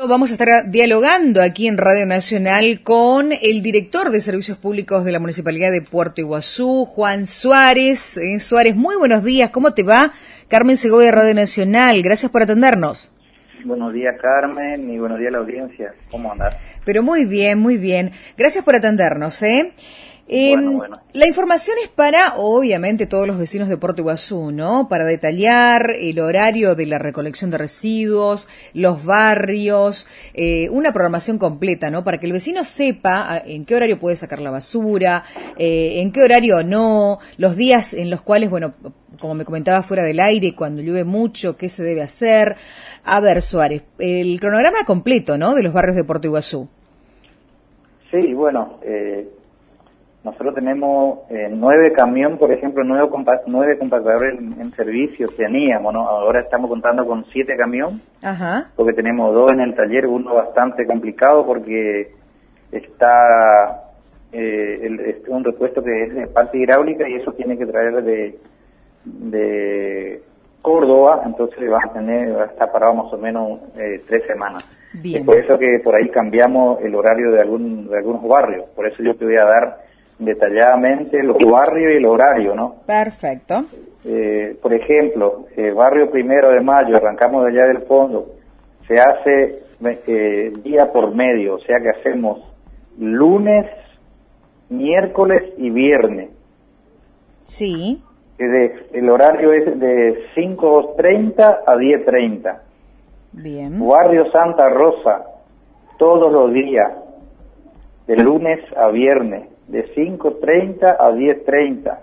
Vamos a estar dialogando aquí en Radio Nacional con el director de Servicios Públicos de la Municipalidad de Puerto Iguazú, Juan Suárez. Suárez, muy buenos días. ¿Cómo te va? Carmen Segovia, Radio Nacional. Gracias por atendernos. Buenos días, Carmen, y buenos días a la audiencia. ¿Cómo andás? Pero muy bien, muy bien. Gracias por atendernos, Bueno. La información es para, obviamente, todos los vecinos de Puerto Iguazú, ¿no? Para detallar el horario de la recolección de residuos, los barrios, una programación completa, ¿no? Para que el vecino sepa en qué horario puede sacar la basura, en qué horario no, los días en los cuales, bueno, como me comentaba fuera del aire, cuando llueve mucho, qué se debe hacer. A ver, Suárez, el cronograma completo, ¿no? De los barrios de Puerto Iguazú. Sí, bueno, nosotros tenemos 9 camiones, por ejemplo, 9 compactadores en servicio teníamos, ¿no? Ahora estamos contando con 7 camiones, porque tenemos 2 en el taller, uno bastante complicado porque está un repuesto que es de parte hidráulica y eso tiene que traer de Córdoba, entonces va a estar parado más o menos 3 semanas. Bien. Es por eso que por ahí cambiamos el horario de algunos barrios, por eso yo te voy a dar detalladamente los barrios y el horario, ¿no? Perfecto. Por ejemplo, barrio 1 de Mayo, arrancamos de allá del fondo, se hace día por medio, o sea que hacemos lunes, miércoles y viernes. Sí. El horario es de 5:30 a 10:30. Bien. Barrio Santa Rosa, todos los días, de lunes a viernes, de 5:30 a 10:30.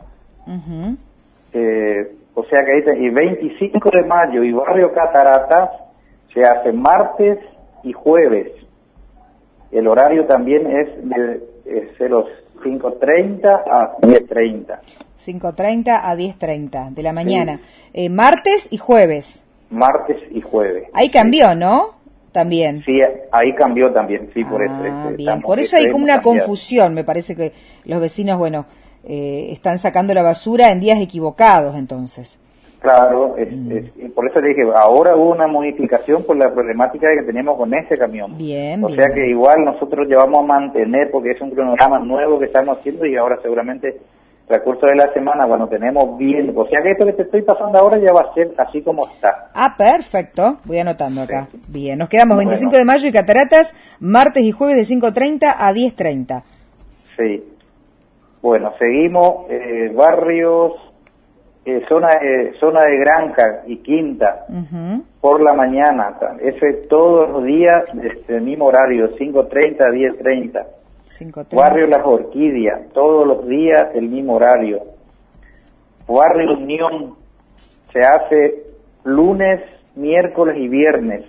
O sea que ahí y 25 de mayo y barrio Cataratas se hace martes y jueves. El horario también es de los 5:30 a 10:30. 5:30 a 10:30 de la mañana. Sí. Martes y jueves. Martes y jueves. Ahí cambió, ¿no? También. Sí, ahí cambió también, sí, por eso. Bien. Por eso hay como una confusión, me parece que los vecinos, bueno, están sacando la basura en días equivocados, entonces. Claro, por eso le dije, ahora hubo una modificación por la problemática que tenemos con ese camión. Bien, sea que igual nosotros ya vamos a mantener, porque es un cronograma nuevo que estamos haciendo y ahora seguramente recurso de la semana, cuando tenemos bien, o sea que esto que te estoy pasando ahora ya va a ser así como está. Perfecto, voy anotando acá. Sí. Bien, nos quedamos 25 de mayo y Cataratas, martes y jueves de 5:30 a 10:30. Sí. Bueno, seguimos, barrios, zona de Granja y Quinta, por la mañana, ese todos los días, el mismo horario, 5:30 a 10:30. 5:30. Barrio Las Orquídeas, todos los días el mismo horario. Barrio Unión se hace lunes, miércoles y viernes.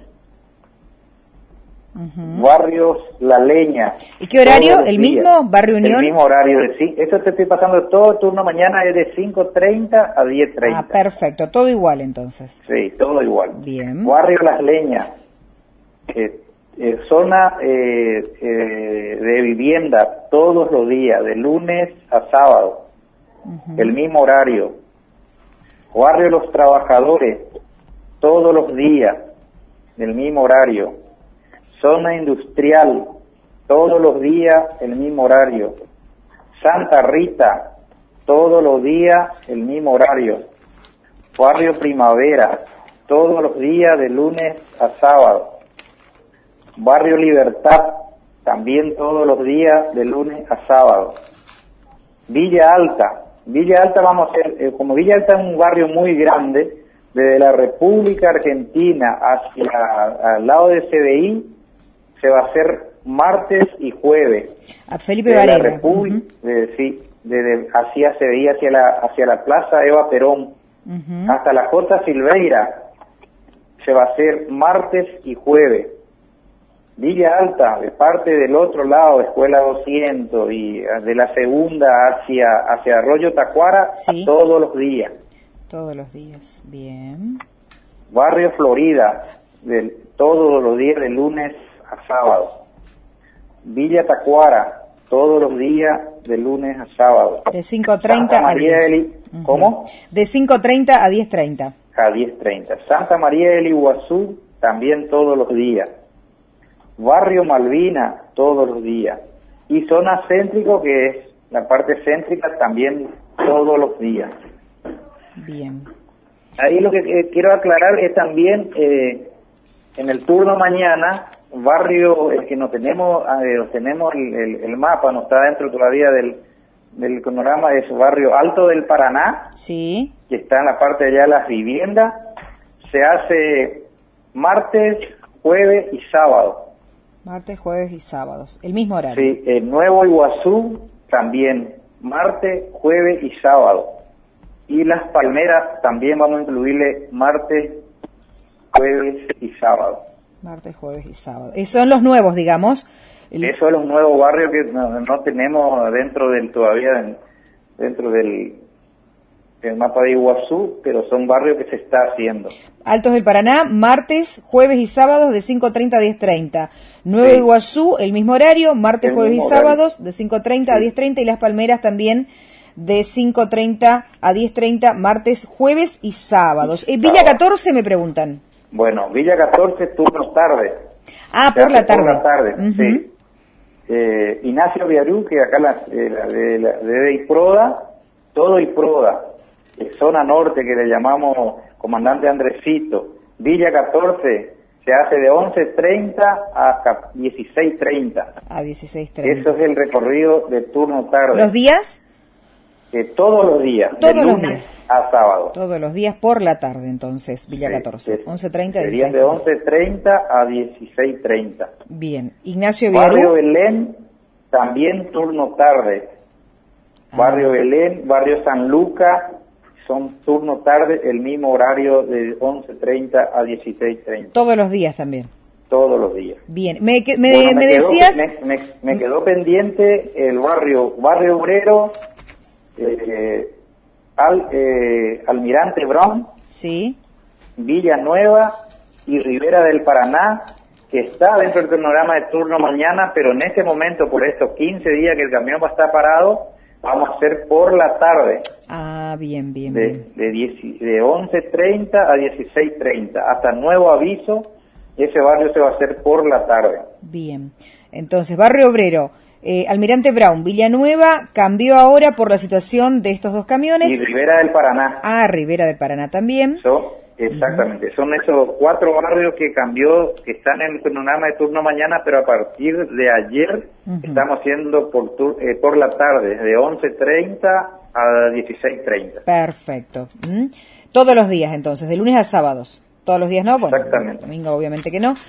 Barrios La Leña. ¿Y qué horario? ¿El mismo? ¿Barrio Unión? El mismo horario. Eso te estoy pasando todo el turno mañana es de 5:30 a 10:30. Perfecto. Todo igual entonces. Sí, todo igual. Bien. Barrio Las Leñas. Zona de vivienda todos los días, de lunes a sábado, el mismo horario. Barrio Los Trabajadores, todos los días, del mismo horario. Zona industrial, todos los días, el mismo horario. Santa Rita, todos los días, el mismo horario. Barrio Primavera, todos los días, de lunes a sábado. Barrio Libertad, también todos los días, de lunes a sábado. Villa Alta vamos a hacer, como Villa Alta es un barrio muy grande, desde la República Argentina hacia al lado de CDI, se va a hacer martes y jueves. A Felipe Varela. Desde hacia CDI, hacia la Plaza Eva Perón, hasta la J. Silveira, se va a hacer martes y jueves. Villa Alta, de parte del otro lado, Escuela 200, y de la segunda hacia Arroyo Tacuara, sí. Todos los días. Todos los días, bien. Barrio Florida, todos los días, de lunes a sábado. Villa Tacuara, todos los días, de lunes a sábado. De 5:30 a 10. ¿Cómo? De 5:30 a 10:30. A 10:30. Santa María del Iguazú, también todos los días. Barrio Malvina todos los días. Y zona céntrico, que es la parte céntrica, también todos los días. Bien. Ahí lo que quiero aclarar es también, en el turno mañana, barrio, el que no tenemos, tenemos el mapa, no está dentro todavía del panorama, es barrio Alto del Paraná, Sí. que está en la parte de allá de las viviendas. Se hace martes, jueves y sábado. Martes, jueves y sábados. El mismo horario. Sí, en Nuevo Iguazú también, martes, jueves y sábado. Y Las Palmeras también vamos a incluirle martes, jueves y sábado. Martes, jueves y sábado. Esos son los nuevos, digamos. Esos son los nuevos barrios que no tenemos dentro del mapa de Iguazú, pero son barrios que se está haciendo. Altos del Paraná, martes, jueves y sábados de 5:30 a 10:30. Nuevo Sí. Iguazú, el mismo horario, martes, El jueves y mismo horario. sábados de 5:30 a Sí. 10:30 y Las Palmeras también de 5:30 a 10:30, martes, jueves y sábados. Villa 14 me preguntan. Bueno, Villa 14, turno tarde. Ah, Se por la hace tarde. Por la tarde, Ujú. sí. Ignacio Viarú, que acá de Iproda, todo Iproda, zona norte que le llamamos comandante Andresito. Villa 14 se hace de 11:30 a 16:30. A 16:30. Eso es el recorrido de turno tarde. ¿Los días? Todos los días, Todos de los lunes días. a sábado. Todos los días por la tarde, entonces, Villa Sí, 14. sí. 11:30 a Serían 16:30. de 11:30 a 16:30. Bien. Ignacio Barrio Viarú. Belén, también turno tarde. Barrio Belén, Barrio San Lucas, son turno tarde, el mismo horario de 11:30 a 16:30. Todos los días también. Todos los días. Bien. Bueno, Me decías... me quedó pendiente el barrio Obrero, Almirante Brown, Sí. Villanueva y Rivera del Paraná, que está dentro del cronograma de turno mañana, pero en este momento, por estos 15 días que el camión va a estar parado, vamos a hacer por la tarde, Ah, bien, bien, bien. de 11:30 a 16:30, hasta nuevo aviso. Ese barrio se va a hacer por la tarde. Bien. Entonces, Barrio Obrero, Almirante Brown, Villanueva, cambió ahora por la situación de estos dos camiones. Y Rivera del Paraná. Ah, Rivera del Paraná también. Exactamente, son esos 4 barrios que cambió, que están en el cronograma de turno mañana, pero a partir de ayer estamos haciendo por la tarde, de 11:30 a 16:30. Perfecto. Todos los días, entonces, de lunes a sábados. Todos los días no, bueno, Exactamente. domingo obviamente que no.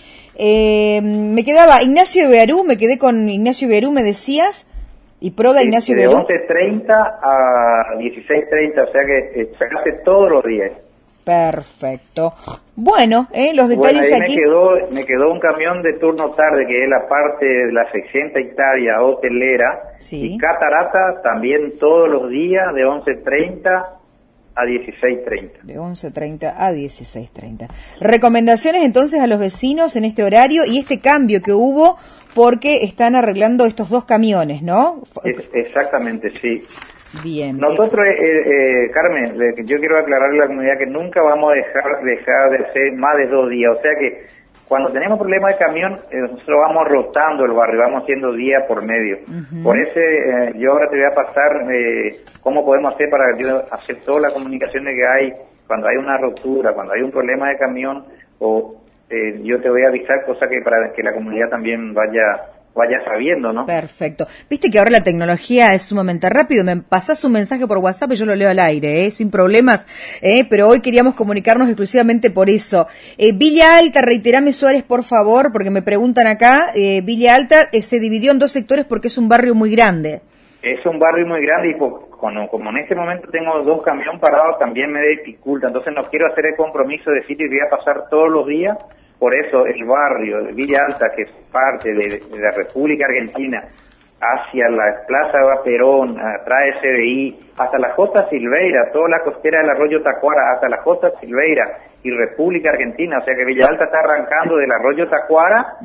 Me quedaba Ignacio Bearú, me quedé con Ignacio Bearú, me decías, y Proda Ignacio De Bearú. 11:30 a 16:30, o sea que se hace todos los días. Perfecto. Bueno, los detalles Bueno, ahí aquí. me quedó un camión de turno tarde, que es la parte de la 60 hectáreas hotelera, Sí. y Catarata también todos los días de 11:30 a 16:30. De 11:30 a 16:30. Recomendaciones entonces a los vecinos en este horario y este cambio que hubo porque están arreglando estos dos camiones, ¿no? Exactamente, sí. Bien. Nosotros, Carmen, yo quiero aclararle a la comunidad que nunca vamos a dejar de hacer más de 2 días. O sea que cuando tenemos problemas de camión, nosotros vamos rotando el barrio, vamos haciendo día por medio. Por eso yo ahora te voy a pasar cómo podemos hacer para hacer todas las comunicaciones que hay cuando hay una ruptura, cuando hay un problema de camión, o yo te voy a avisar, cosa que para que la comunidad también vaya sabiendo, ¿no? Perfecto. Viste que ahora la tecnología es sumamente rápido. Me pasás un mensaje por WhatsApp y yo lo leo al aire, sin problemas. Pero hoy queríamos comunicarnos exclusivamente por eso. Villa Alta, reiterame Suárez, por favor, porque me preguntan acá. Villa Alta se dividió en 2 sectores porque es un barrio muy grande. Es un barrio muy grande y como en este momento tengo 2 camiones parados, también me dificulta. Entonces no quiero hacer el compromiso de decir que voy a pasar todos los días. Por eso el barrio de Villa Alta, que es parte de la República Argentina, hacia la Plaza Perón, atrás SBI, hasta la J. Silveira, toda la costera del arroyo Tacuara, hasta la J. Silveira y República Argentina. O sea que Villa Alta está arrancando del arroyo Tacuara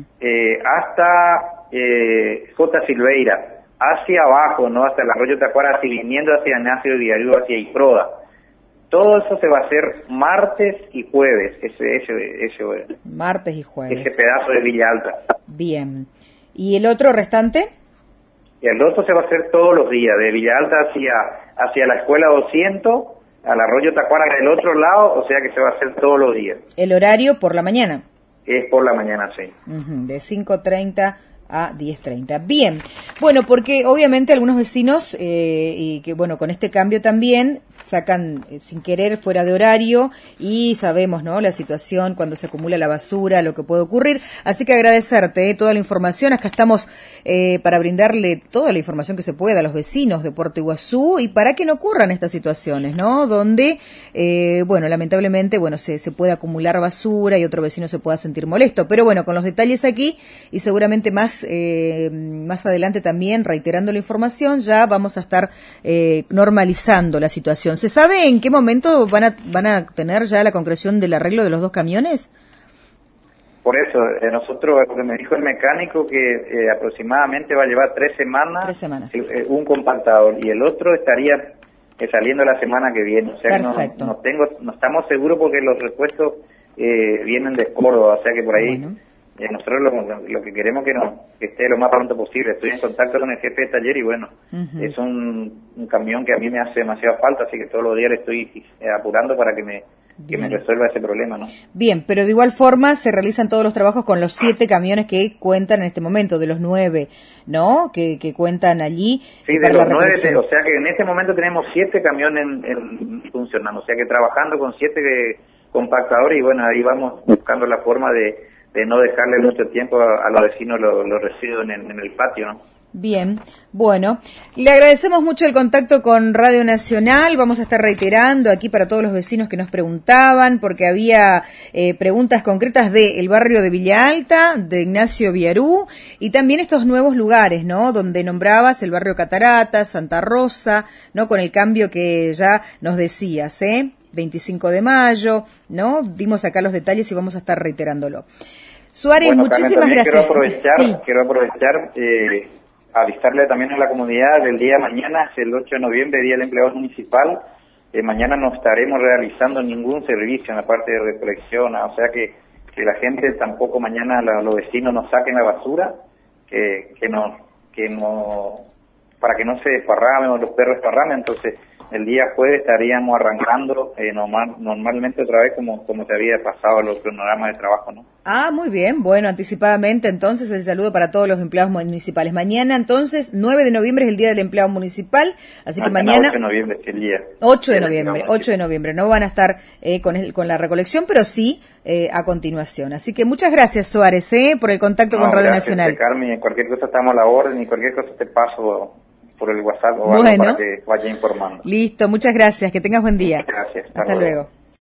hasta J. Silveira, hacia abajo, no hasta el arroyo Tacuara, así viniendo hacia Ignacio Viarú, hacia Iproda. Todo eso se va a hacer martes y jueves, Martes y jueves. ese pedazo de Villa Alta. Bien. ¿Y el otro restante? Y el otro se va a hacer todos los días, de Villa Alta hacia la Escuela 200, al Arroyo Tacuara del otro lado, o sea que se va a hacer todos los días. ¿El horario por la mañana? Es por la mañana, sí. De 5:30 a 10:30. Bien, bueno, porque obviamente algunos vecinos, y que bueno, con este cambio también sacan sin querer fuera de horario y sabemos, ¿no?, la situación cuando se acumula la basura, lo que puede ocurrir. Así que agradecerte toda la información. Acá estamos para brindarle toda la información que se pueda a los vecinos de Puerto Iguazú y para que no ocurran estas situaciones, ¿no?, donde, bueno, lamentablemente, bueno, se puede acumular basura y otro vecino se pueda sentir molesto. Pero bueno, con los detalles aquí y seguramente más adelante también, reiterando la información, ya vamos a estar normalizando la situación. ¿Se sabe en qué momento van a tener ya la concreción del arreglo de los 2 camiones? Por eso, nosotros, lo que me dijo el mecánico, que aproximadamente va a llevar 3 semanas. 3 semanas. Un compactador, y el otro estaría saliendo la semana que viene. O sea, perfecto. No estamos seguros porque los repuestos vienen de Córdoba, o sea que por ahí... Bueno. Nosotros lo que queremos que esté lo más pronto posible. Estoy en contacto con el jefe de taller y bueno, es un camión que a mí me hace demasiada falta, así que todos los días le estoy apurando para que me resuelva ese problema, ¿no? Bien, pero de igual forma se realizan todos los trabajos con los 7 camiones que cuentan en este momento, de los 9, ¿no?, que cuentan allí. Sí, de los 9, o sea que en este momento tenemos 7 camiones funcionando, o sea que trabajando con 7 compactadores y bueno, ahí vamos buscando la forma de no dejarle mucho tiempo a los vecinos los residuos en el patio, ¿no? Bien, bueno, le agradecemos mucho el contacto con Radio Nacional. Vamos a estar reiterando aquí para todos los vecinos que nos preguntaban, porque había preguntas concretas del barrio de Villa Alta, de Ignacio Viarú, y también estos nuevos lugares, ¿no?, donde nombrabas el barrio Cataratas, Santa Rosa, ¿no?, con el cambio que ya nos decías, 25 de mayo, ¿no? Dimos acá los detalles y vamos a estar reiterándolo. Suárez, bueno, muchísimas Carmen, gracias. Quiero aprovechar avisarle también a la comunidad del día de mañana, es el 8 de noviembre, Día del Empleado Municipal. Mañana no estaremos realizando ningún servicio en la parte de recolección, o sea que la gente tampoco mañana, los vecinos nos saquen la basura, para que no se desparramen o los perros desparramen. Entonces el día jueves estaríamos arrancando normalmente otra vez como se había pasado los cronogramas de trabajo, ¿no? Ah, muy bien, bueno, anticipadamente entonces el saludo para todos los empleados municipales. Mañana entonces, 9 de noviembre es el Día del Empleado Municipal, así que mañana... 8 de noviembre es el día. 8 de noviembre, no van a estar con la recolección, pero sí a continuación. Así que muchas gracias, Suárez, por el contacto con Radio Nacional. Carmen, cualquier cosa estamos a la orden y cualquier cosa te paso por el WhatsApp o algo para que vaya informando. Listo, muchas gracias, que tengas buen día. Gracias. Hasta luego.